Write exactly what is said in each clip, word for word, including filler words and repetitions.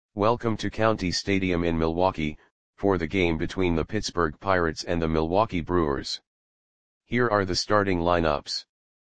Welcome to County Stadium in Milwaukee, for the game between the Pittsburgh Pirates and the Milwaukee Brewers. Here are the starting lineups.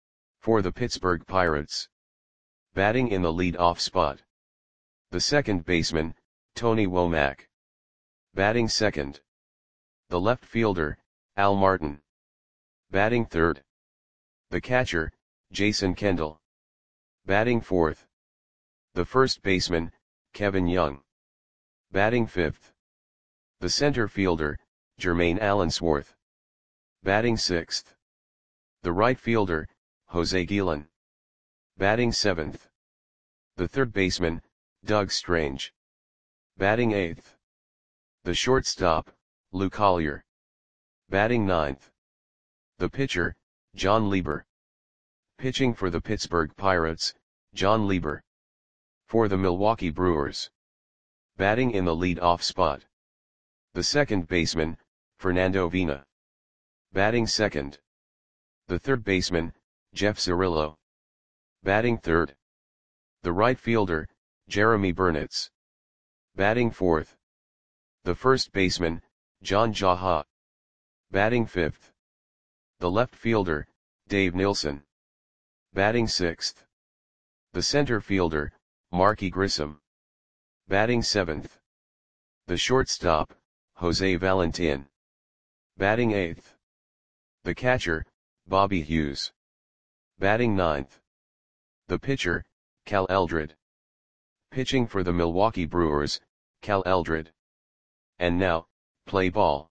For the Pittsburgh Pirates. Batting in the lead-off spot. The second baseman, Tony Womack. Batting second. The left fielder, Al Martin. Batting third. The catcher, Jason Kendall. Batting fourth. The first baseman, Kevin Young. Batting fifth. The center fielder, Jermaine Allensworth. Batting sixth. The right fielder, Jose Guillen. Batting seventh. The third baseman, Doug Strange. Batting eighth. The shortstop, Lou Collier. Batting ninth. The pitcher, John Lieber. Pitching for the Pittsburgh Pirates, John Lieber. For the Milwaukee Brewers. Batting in the lead-off spot. The second baseman, Fernando Vina. Batting second. The third baseman, Jeff Cirillo. Batting third. The right fielder, Jeremy Burnitz. Batting fourth. The first baseman, John Jaha. Batting fifth. The left fielder, Dave Nilsson. Batting sixth. The center fielder, Marky Grissom. Batting seventh. The shortstop, Jose Valentin. Batting eighth. The catcher, Bobby Hughes. Batting ninth. The pitcher, Cal Eldred. Pitching for the Milwaukee Brewers, Cal Eldred. And now, play ball.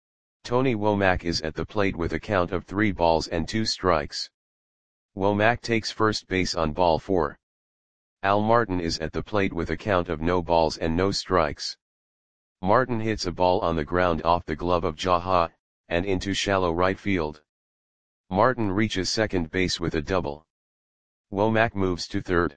Tony Womack is at the plate with a count of three balls and two strikes. Womack takes first base on ball four. Al Martin is at the plate with a count of no balls and no strikes. Martin hits a ball on the ground off the glove of Jaha, and into shallow right field. Martin reaches second base with a double. Womack moves to third.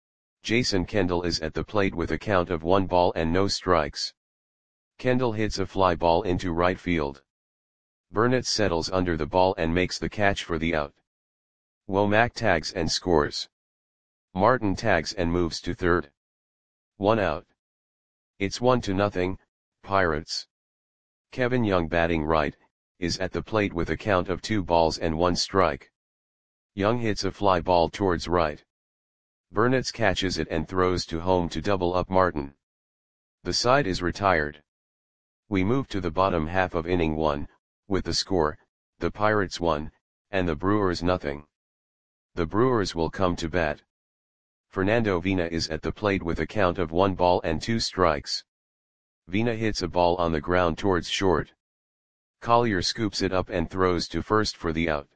Jason Kendall is at the plate with a count of one ball and no strikes. Kendall hits a fly ball into right field. Burnitz settles under the ball and makes the catch for the out. Womack tags and scores. Martin tags and moves to third. One out. It's one to nothing, Pirates. Kevin Young, batting right, is at the plate with a count of two balls and one strike. Young hits a fly ball towards right. Burnitz catches it and throws to home to double up Martin. The side is retired. We move to the bottom half of inning one, with the score, the Pirates one, and the Brewers nothing. The Brewers will come to bat. Fernando Vina is at the plate with a count of one ball and two strikes. Vina hits a ball on the ground towards short. Collier scoops it up and throws to first for the out.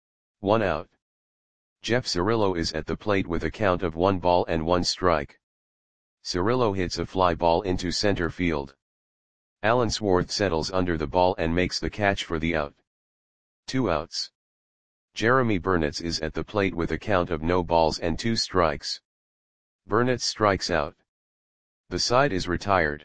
One out. Jeff Cirillo is at the plate with a count of one ball and one strike. Cirillo hits a fly ball into center field. Allensworth settles under the ball and makes the catch for the out. Two outs. Jeremy Burnitz is at the plate with a count of no balls and two strikes. Burnitz strikes out. The side is retired.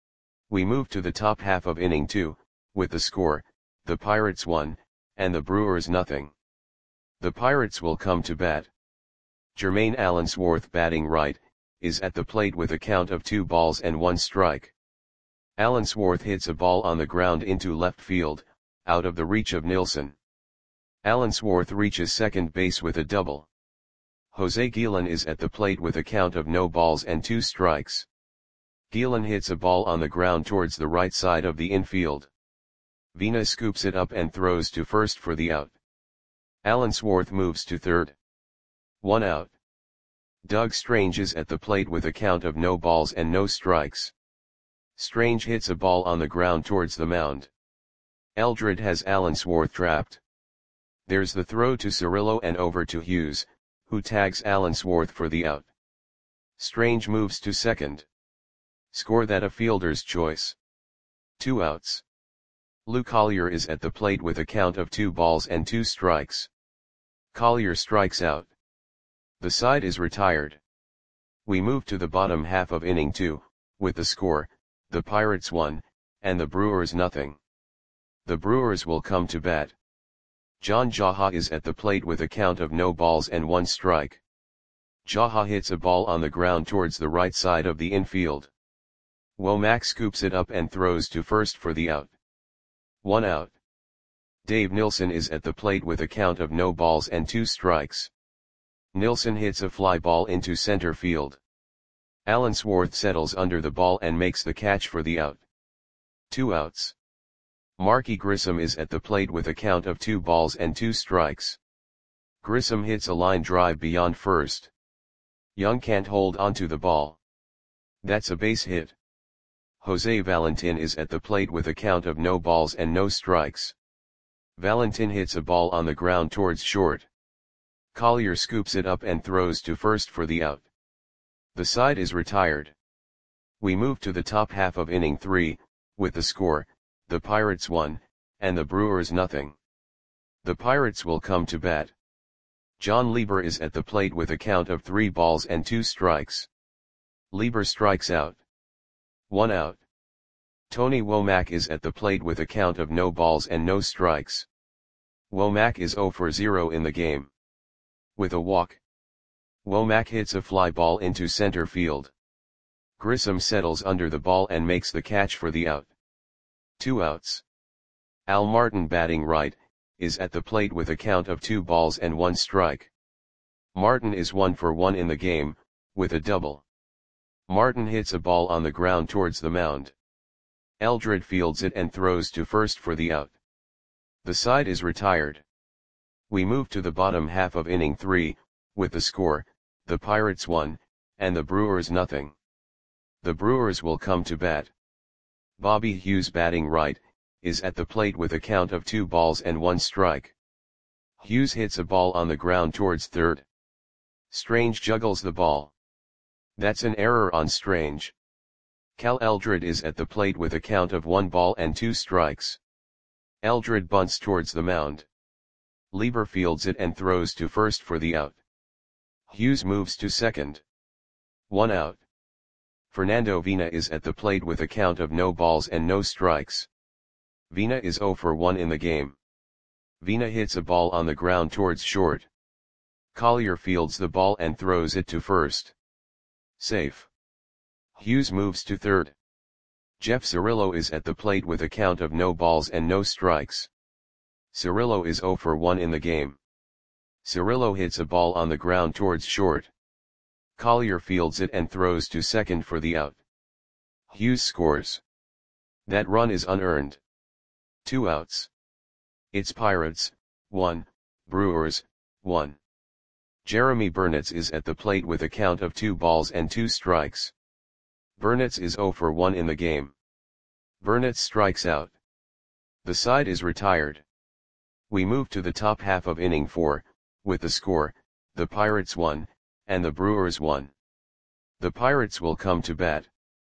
We move to the top half of inning two, with the score, the Pirates one, and the Brewers nothing. The Pirates will come to bat. Jermaine Allensworth, batting right, is at the plate with a count of two balls and one strike. Allensworth hits a ball on the ground into left field, out of the reach of Nilsson. Allensworth reaches second base with a double. Jose Guillen is at the plate with a count of no balls and two strikes. Guillen hits a ball on the ground towards the right side of the infield. Vina scoops it up and throws to first for the out. Allensworth moves to third. One out. Doug Strange is at the plate with a count of no balls and no strikes. Strange hits a ball on the ground towards the mound. Eldred has Allensworth trapped. There's the throw to Cirillo and over to Hughes, who tags Allensworth for the out. Strange moves to second. Score that a fielder's choice. Two outs. Lou Collier is at the plate with a count of two balls and two strikes. Collier strikes out. The side is retired. We move to the bottom half of inning two, with the score, the Pirates one, and the Brewers nothing. The Brewers will come to bat. John Jaha is at the plate with a count of no balls and one strike. Jaha hits a ball on the ground towards the right side of the infield. Womack scoops it up and throws to first for the out. One out. Dave Nilsson is at the plate with a count of no balls and two strikes. Nilsson hits a fly ball into center field. Allensworth settles under the ball and makes the catch for the out. Two outs. Marky Grissom is at the plate with a count of two balls and two strikes. Grissom hits a line drive beyond first. Young can't hold onto the ball. That's a base hit. Jose Valentin is at the plate with a count of no balls and no strikes. Valentin hits a ball on the ground towards short. Collier scoops it up and throws to first for the out. The side is retired. We move to the top half of inning three, with the score, the Pirates one, and the Brewers nothing. The Pirates will come to bat. John Lieber is at the plate with a count of three balls and two strikes. Lieber strikes out. One out. Tony Womack is at the plate with a count of no balls and no strikes. Womack is zero for zero in the game. With a walk. Womack hits a fly ball into center field. Grissom settles under the ball and makes the catch for the out. Two outs. Al Martin, batting right, is at the plate with a count of two balls and one strike. Martin is one for one in the game, with a double. Martin hits a ball on the ground towards the mound. Eldred fields it and throws to first for the out. The side is retired. We move to the bottom half of inning three, with the score, the Pirates one, and the Brewers nothing. The Brewers will come to bat. Bobby Hughes, batting right, is at the plate with a count of two balls and one strike. Hughes hits a ball on the ground towards third. Strange juggles the ball. That's an error on Strange. Cal Eldred is at the plate with a count of one ball and two strikes. Eldred bunts towards the mound. Lieber fields it and throws to first for the out. Hughes moves to second. One out. Fernando Vina is at the plate with a count of no balls and no strikes. Vina is zero for one in the game. Vina hits a ball on the ground towards short. Collier fields the ball and throws it to first. Safe. Hughes moves to third. Jeff Cirillo is at the plate with a count of no balls and no strikes. Cirillo is zero for one in the game. Cirillo hits a ball on the ground towards short. Collier fields it and throws to second for the out. Hughes scores. That run is unearned. Two outs. It's Pirates, one, Brewers, one. Jeremy Burnitz is at the plate with a count of two balls and two strikes. Burnitz is zero for one in the game. Burnitz strikes out. The side is retired. We move to the top half of inning four, with the score, the Pirates one, and the Brewers one. The Pirates will come to bat.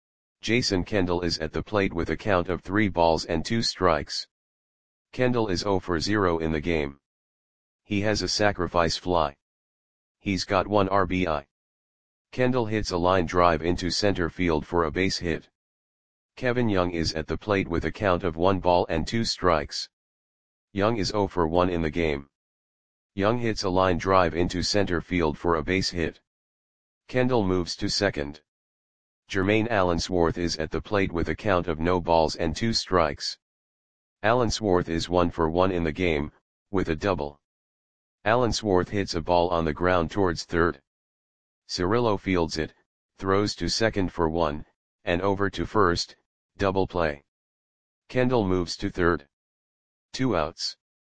Jason Kendall is at the plate with a count of three balls and two strikes. Kendall is zero for zero in the game. He has a sacrifice fly. He's got one R B I. Kendall hits a line drive into center field for a base hit. Kevin Young is at the plate with a count of one ball and two strikes. Young is zero for one in the game. Young hits a line drive into center field for a base hit. Kendall moves to second. Jermaine Allensworth is at the plate with a count of no balls and two strikes. Allensworth is one for one in the game, with a double. Allensworth hits a ball on the ground towards third. Cirillo fields it, throws to second for one, and over to first, double play. Kendall moves to third. Two outs.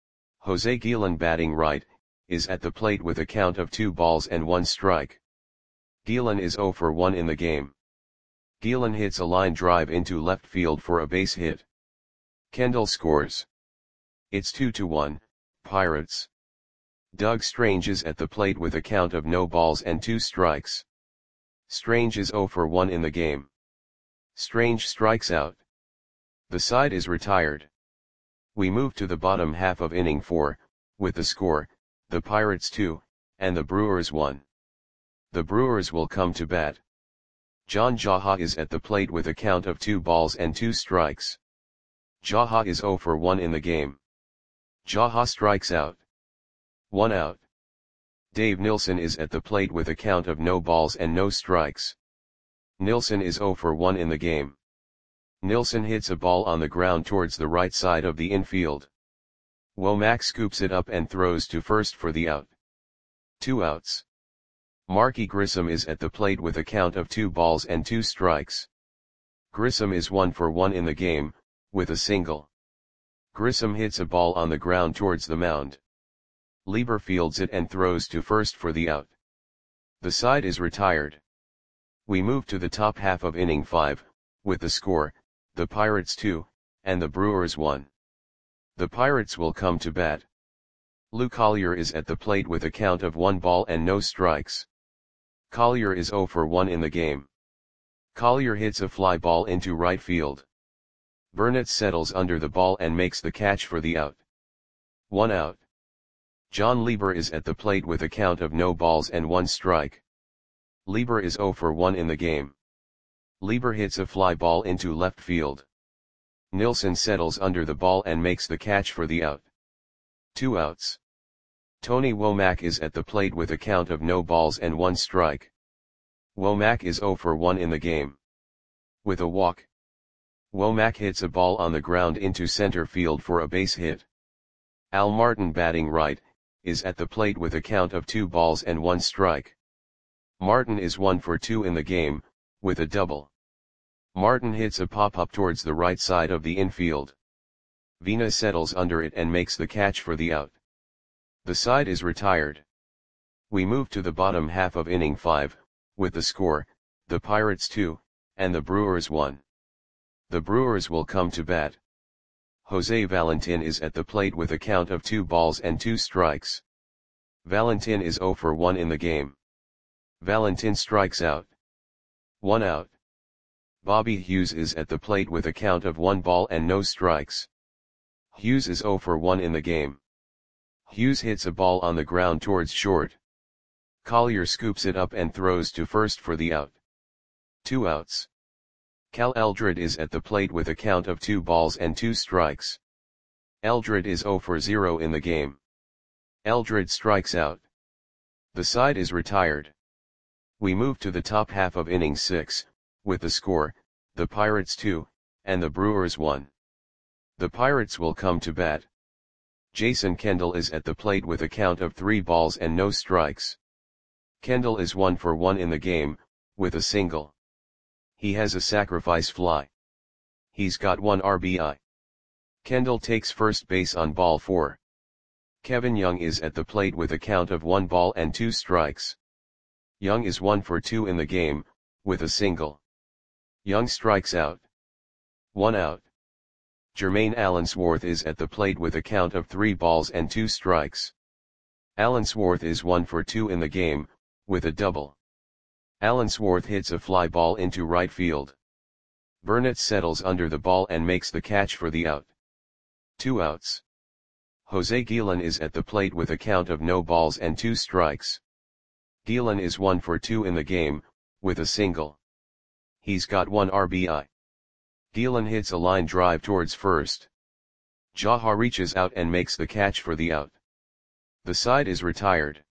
Jose Guillen, batting right, is at the plate with a count of two balls and one strike. Guillen is zero for one in the game. Guillen hits a line drive into left field for a base hit. Kendall scores. It's two to one, Pirates. Doug Strange is at the plate with a count of no balls and two strikes. Strange is zero for one in the game. Strange strikes out. The side is retired. We move to the bottom half of inning four, with the score, the Pirates two, and the Brewers one. The Brewers will come to bat. John Jaha is at the plate with a count of two balls and two strikes. Jaha is zero for one in the game. Jaha strikes out. One out. Dave Nilsson is at the plate with a count of no balls and no strikes. Nilsson is zero for one in the game. Nilsson hits a ball on the ground towards the right side of the infield. Womack scoops it up and throws to first for the out. Two outs. Marky Grissom is at the plate with a count of two balls and two strikes. Grissom is one for one in the game, with a single. Grissom hits a ball on the ground towards the mound. Lieber fields it and throws to first for the out. The side is retired. We move to the top half of inning five, with the score, the Pirates two, and the Brewers one. The Pirates will come to bat. Lou Collier is at the plate with a count of one ball and no strikes. Collier is zero for one in the game. Collier hits a fly ball into right field. Burnett settles under the ball and makes the catch for the out. One out. John Lieber is at the plate with a count of no balls and one strike. Lieber is zero for one in the game. Lieber hits a fly ball into left field. Nilsson settles under the ball and makes the catch for the out. Two outs. Tony Womack is at the plate with a count of no balls and one strike. Womack is zero for one in the game. With a walk. Womack hits a ball on the ground into center field for a base hit. Al Martin, batting right, is at the plate with a count of two balls and one strike. Martin is one for two in the game, with a double. Martin hits a pop-up towards the right side of the infield. Vina settles under it and makes the catch for the out. The side is retired. We move to the bottom half of inning five, with the score, the Pirates two, and the Brewers one. The Brewers will come to bat. Jose Valentin is at the plate with a count of two balls and two strikes. Valentin is zero for one in the game. Valentin strikes out. One out. Bobby Hughes is at the plate with a count of one ball and no strikes. Hughes is zero for one in the game. Hughes hits a ball on the ground towards short. Collier scoops it up and throws to first for the out. Two outs. Cal Eldred is at the plate with a count of two balls and two strikes. Eldred is zero for zero in the game. Eldred strikes out. The side is retired. We move to the top half of inning six, with the score, the Pirates two, and the Brewers one. The Pirates will come to bat. Jason Kendall is at the plate with a count of three balls and no strikes. Kendall is one for one in the game, with a single. He has a sacrifice fly. He's got one R B I. Kendall takes first base on ball four. Kevin Young is at the plate with a count of one ball and two strikes. Young is one for two in the game, with a single. Young strikes out. One out. Jermaine Allensworth is at the plate with a count of three balls and two strikes. Allensworth is one for two in the game, with a double. Allensworth hits a fly ball into right field. Burnett settles under the ball and makes the catch for the out. Two outs. Jose Guillen is at the plate with a count of no balls and two strikes. Guillen is one for two in the game, with a single. He's got one R B I. Guillen hits a line drive towards first. Jaha reaches out and makes the catch for the out. The side is retired.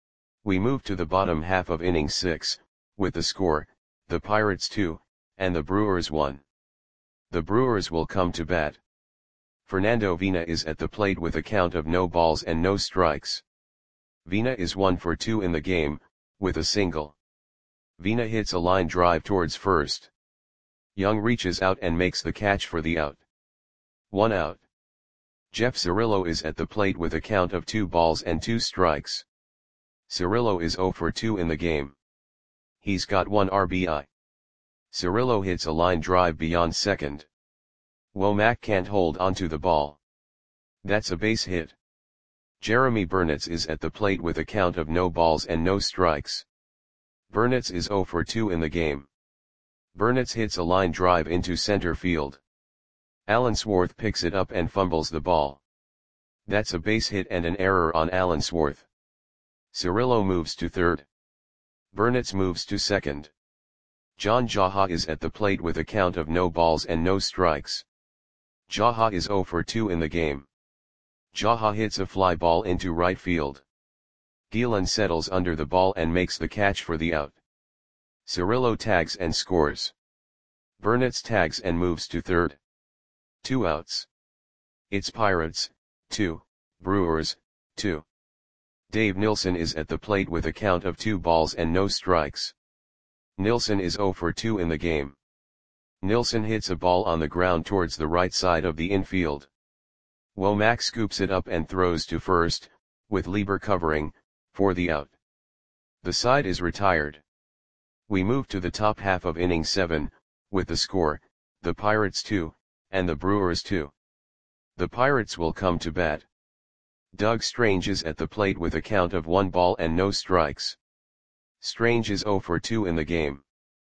We move to the bottom half of inning six, with the score, the Pirates two, and the Brewers one. The Brewers will come to bat. Fernando Vina is at the plate with a count of no balls and no strikes. Vina is one for two in the game, with a single. Vina hits a line drive towards first. Young reaches out and makes the catch for the out. One out. Jeff Cirillo is at the plate with a count of two balls and two strikes. Cirillo is zero for two in the game. He's got one R B I. Cirillo hits a line drive beyond second. Womack can't hold onto the ball. That's a base hit. Jeremy Burnett is at the plate with a count of no balls and no strikes. Burnett is zero for two in the game. Burnett hits a line drive into center field. Allensworth picks it up and fumbles the ball. That's a base hit and an error on Allensworth. Cirillo moves to third. Burnett moves to second. John Jaha is at the plate with a count of no balls and no strikes. Jaha is zero for two in the game. Jaha hits a fly ball into right field. Guillen settles under the ball and makes the catch for the out. Cirillo tags and scores. Burnetz tags and moves to third. Two outs. It's Pirates, two, Brewers, two. Dave Nilsson is at the plate with a count of two balls and no strikes. Nilsson is oh for two in the game. Nilsson hits a ball on the ground towards the right side of the infield. Womack scoops it up and throws to first, with Lieber covering, for the out. The side is retired. We move to the top half of inning seven, with the score, the Pirates two, and the Brewers two. The Pirates will come to bat. Doug Strange is at the plate with a count of one ball and no strikes. Strange is oh for two in the game.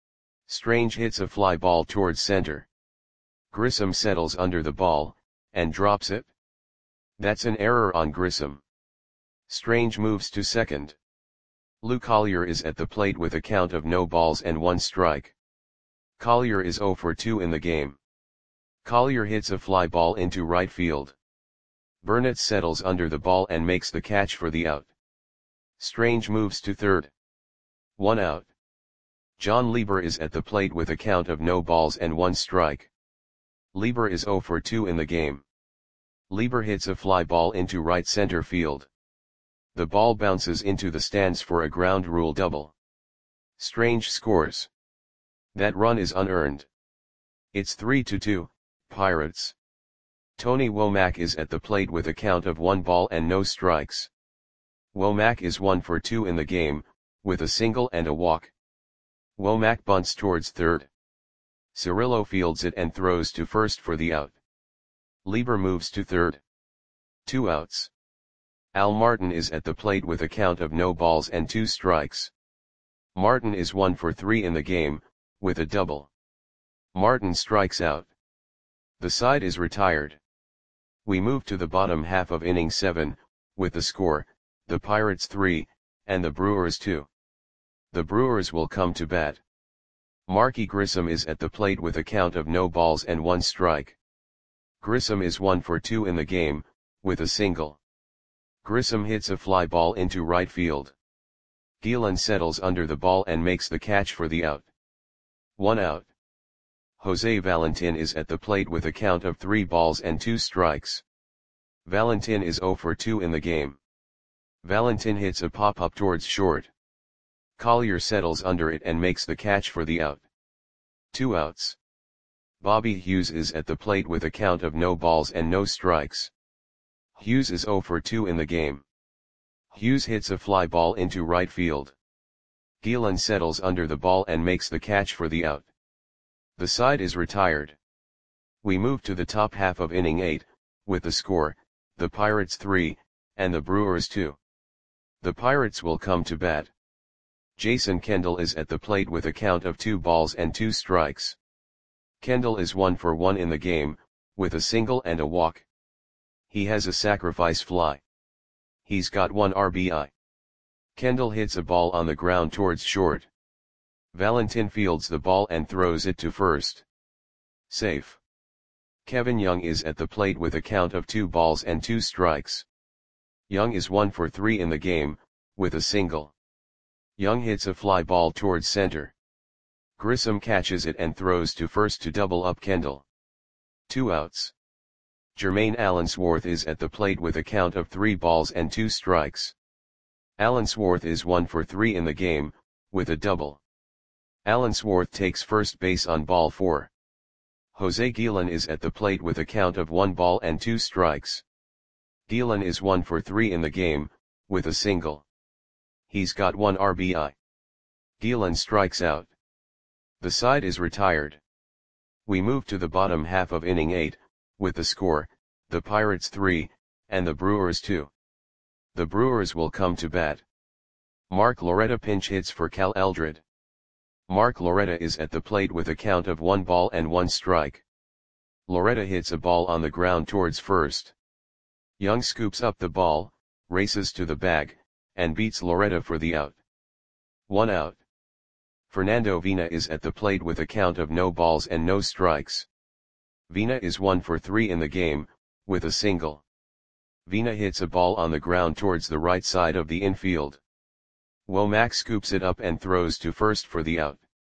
Strange hits a fly ball towards center. Grissom settles under the ball, and drops it. That's an error on Grissom. Strange moves to second. Lou Collier is at the plate with a count of no balls and one strike. Collier is oh for two in the game. Collier hits a fly ball into right field. Burnett settles under the ball and makes the catch for the out. Strange moves to third. One out. John Lieber is at the plate with a count of no balls and one strike. Lieber is oh for two in the game. Lieber hits a fly ball into right center field. The ball bounces into the stands for a ground rule double. Strange scores. That run is unearned. It's three to two, Pirates. Tony Womack is at the plate with a count of one ball and no strikes. Womack is one for two in the game, with a single and a walk. Womack bunts towards third. Cirillo fields it and throws to first for the out. Lieber moves to third. Two outs. Al Martin is at the plate with a count of no balls and two strikes. Martin is one for three in the game, with a double. Martin strikes out. The side is retired. We move to the bottom half of inning seven, with the score, the Pirates three, and the Brewers two. The Brewers will come to bat. Marky Grissom is at the plate with a count of no balls and one strike. Grissom is one for two in the game, with a single. Grissom hits a fly ball into right field. Gielan settles under the ball and makes the catch for the out. One out. Jose Valentin is at the plate with a count of three balls and two strikes. Valentin is oh for two in the game. Valentin hits a pop-up towards short. Collier settles under it and makes the catch for the out. Two outs. Bobby Hughes is at the plate with a count of no balls and no strikes. Hughes is oh for two in the game. Hughes hits a fly ball into right field. Gielan settles under the ball and makes the catch for the out. The side is retired. We move to the top half of inning eight, with the score, the Pirates three, and the Brewers two. The Pirates will come to bat. Jason Kendall is at the plate with a count of two balls and two strikes. Kendall is one for one in the game, with a single and a walk. He has a sacrifice fly. He's got one R B I. Kendall hits a ball on the ground towards short. Valentin fields the ball and throws it to first. Safe. Kevin Young is at the plate with a count of two balls and two strikes. Young is one for three in the game, with a single. Young hits a fly ball towards center. Grissom catches it and throws to first to double up Kendall. Two outs. Jermaine Allensworth is at the plate with a count of three balls and two strikes. Allensworth is one for three in the game, with a double. Allensworth takes first base on ball four. Jose Gielan is at the plate with a count of one ball and two strikes. Gielan is one for three in the game, with a single. He's got one R B I. Gielan strikes out. The side is retired. We move to the bottom half of inning eight, with the score, the Pirates three, and the Brewers two. The Brewers will come to bat. Mark Loretta pinch hits for Cal Eldred. Mark Loretta is at the plate with a count of one ball and one strike. Loretta hits a ball on the ground towards first. Young scoops up the ball, races to the bag, and beats Loretta for the out. One out. Fernando Vina is at the plate with a count of no balls and no strikes. Vina is one for three in the game, with a single. Vina hits a ball on the ground towards the right side of the infield. Womack scoops it up and throws to first for the out.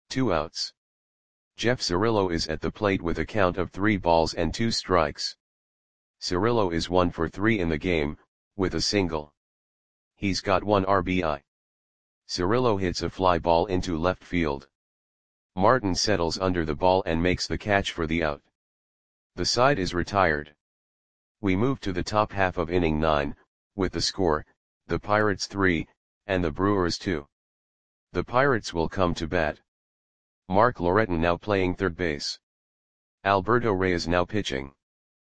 Two outs. Jeff Cirillo is at the plate with a count of three balls and two strikes. Cirillo is one for three in the game, with a single. He's got one R B I. Cirillo hits a fly ball into left field. Martin settles under the ball and makes the catch for the out. The side is retired. We move to the top half of inning nine, with the score, the Pirates three, and the Brewers two. The Pirates will come to bat. Mark Loretin now playing third base. Alberto Reyes now pitching.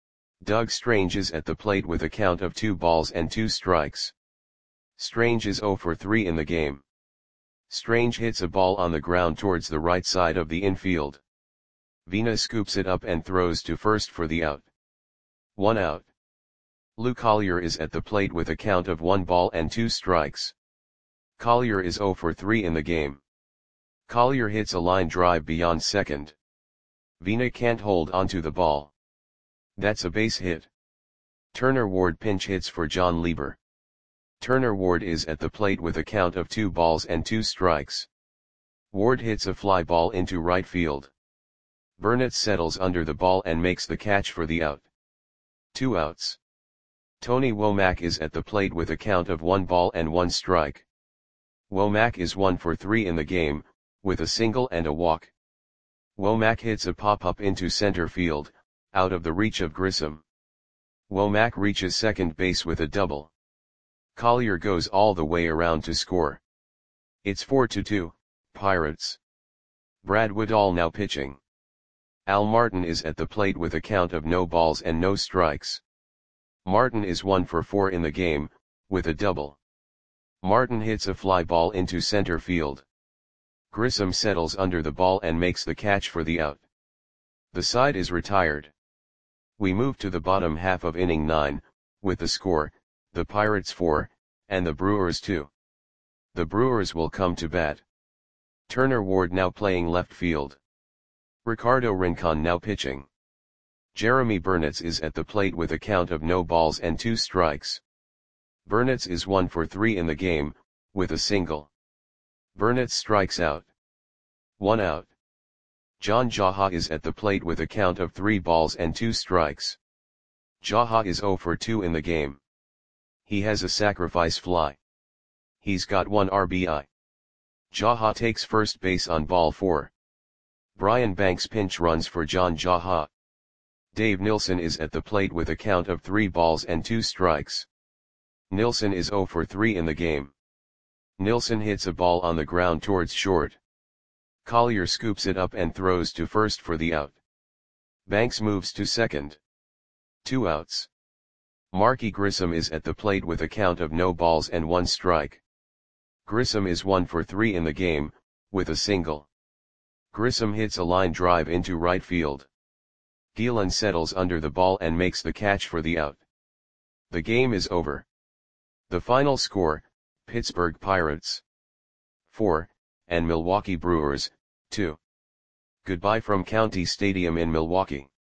Doug Strange is at the plate with a count of two balls and two strikes. Strange is zero for three in the game. Strange hits a ball on the ground towards the right side of the infield. Vina scoops it up and throws to first for the out. One out. Lou Collier is at the plate with a count of one ball and two strikes. Collier is zero for three in the game. Collier hits a line drive beyond second. Vina can't hold onto the ball. That's a base hit. Turner Ward pinch hits for John Lieber. Turner Ward is at the plate with a count of two balls and two strikes. Ward hits a fly ball into right field. Burnett settles under the ball and makes the catch for the out. Two outs. Tony Womack is at the plate with a count of one ball and one strike. Womack is one for three in the game, with a single and a walk. Womack hits a pop-up into center field, out of the reach of Grissom. Womack reaches second base with a double. Collier goes all the way around to score. It's four to two, Pirates. Brad Woodall now pitching. Al Martin is at the plate with a count of no balls and no strikes. Martin is one for four in the game, with a double. Martin hits a fly ball into center field. Grissom settles under the ball and makes the catch for the out. The side is retired. We move to the bottom half of inning nine, with the score, the Pirates four, and the Brewers two. The Brewers will come to bat. Turner Ward now playing left field. Ricardo Rincon now pitching. Jeremy Burnitz is at the plate with a count of no balls and two strikes. Burnitz is one for three in the game, with a single. Burnitz strikes out. One out. John Jaha is at the plate with a count of three balls and two strikes. Jaha is zero for two in the game. He has a sacrifice fly. He's got one R B I. Jaha takes first base on ball four. Brian Banks pinch runs for John Jaha. Dave Nilsson is at the plate with a count of three balls and two strikes. Nilsson is zero for three in the game. Nilsson hits a ball on the ground towards short. Collier scoops it up and throws to first for the out. Banks moves to second. Two outs. Marky Grissom is at the plate with a count of no balls and one strike. Grissom is one for three in the game, with a single. Grissom hits a line drive into right field. Gielan settles under the ball and makes the catch for the out. The game is over. The final score, Pittsburgh Pirates four, and Milwaukee Brewers two. Goodbye from County Stadium in Milwaukee.